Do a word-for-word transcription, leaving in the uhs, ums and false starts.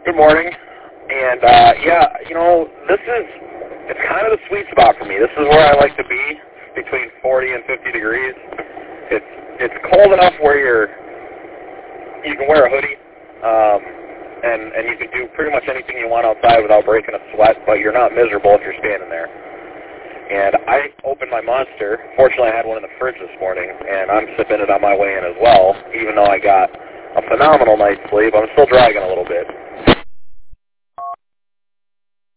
Good morning. And, uh, yeah, you know, this is, it's kind of the sweet spot for me. This is where I like to be, between forty and fifty degrees. It's it's cold enough where you're, you can wear a hoodie, um, and, and you can do pretty much anything you want outside without breaking a sweat, but you're not miserable if you're standing there. And I opened my Monster. Fortunately, I had one in the fridge this morning, and I'm sipping it on my way in as well. Even though I got a phenomenal night's sleep, I'm still dragging a little bit.